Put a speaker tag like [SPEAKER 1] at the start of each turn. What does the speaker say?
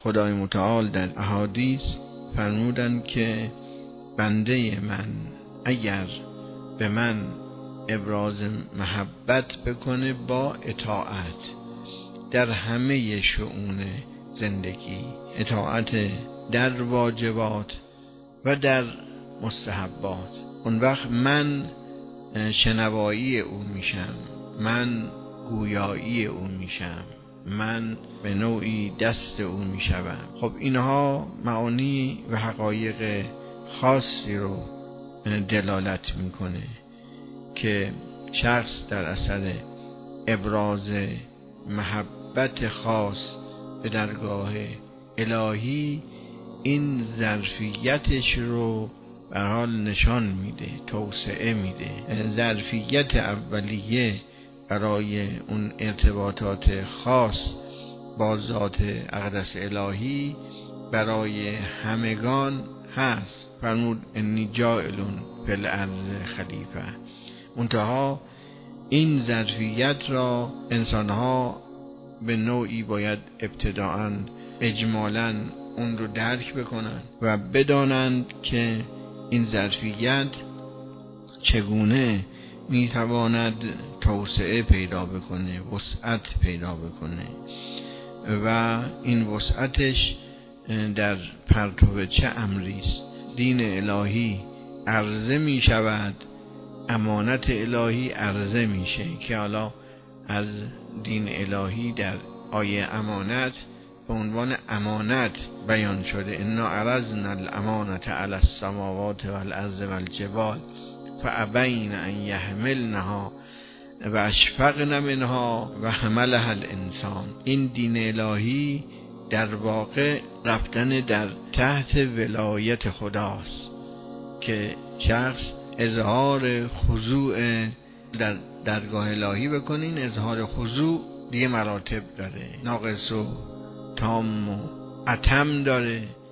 [SPEAKER 1] خدای متعال در احادیث فرمودند که بنده من اگر به من ابراز محبت بکنه با اطاعت در همه شؤون زندگی، اطاعت در واجبات و در مستحبات، اون وقت من شنوایی او میشم، من گویایی او میشم، من به نوعی دست او میشوم. خب اینها معانی و حقایق خاصی رو دلالت میکنه که شخص در اثر ابراز محبت خاص به درگاه الهی این ظرفیتش رو به حال نشان میده، توسعه میده. ظرفیت اولیه برای اون ارتباطات خاص با ذات اقدس الهی برای همگان هست. فرمود انی جاعلون فی الارض خلیفه. منتها این ظرفیت را انسانها به نوعی باید ابتداءً اجمالاً اون رو درک بکنن و بدانند که این ظرفیت چگونه میتواند توسعه پیدا بکنه، وسعت پیدا بکنه و این وسعتش در پرتو چه امریست. دین الهی عرضه می شود، امانت الهی عرضه میشه که حالا از دین الهی در آیه امانت به عنوان امانت بیان شده. انا عرضنا الامانة علی السماوات والارض والجبال فابین ان یحملنها و اشفقن منها و حملها الانسان. این دین الهی در واقع رفتن در تحت ولایت خداست که شخص اظهار خضوع در درگاه الهی بکنین. اظهار خضوع دیگه مراتب داره، ناقص و تام و اتم داره.